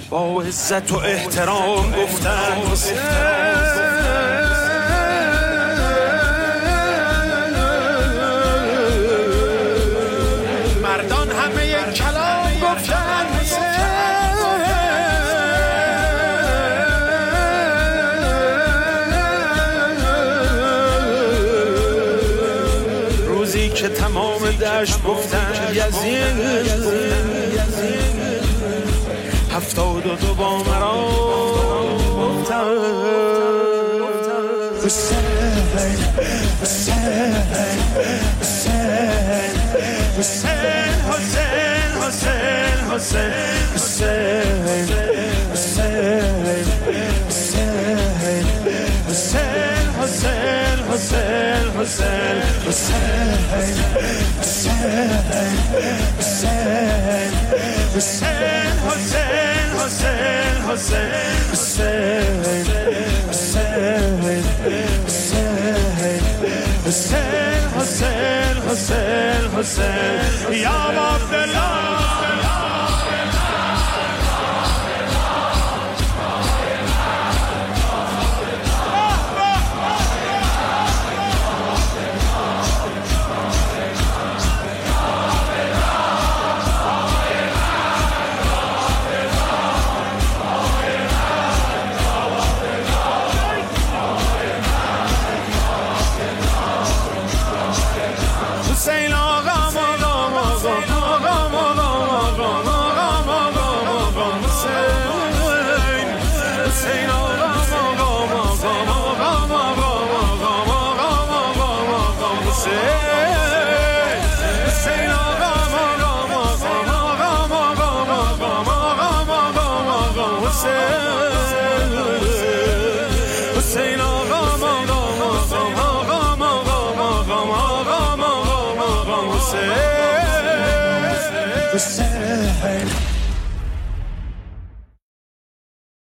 با عزت و احترام گفتن مردان همه کلام گفتن روزی که تمام دشت گفتن یزید 72 با مرا گفتن حسین حسین حسین حسین حسین حسین حسین حسین حسین حسین حسین حسین حسین یا عبدالله حسین آقا Hussein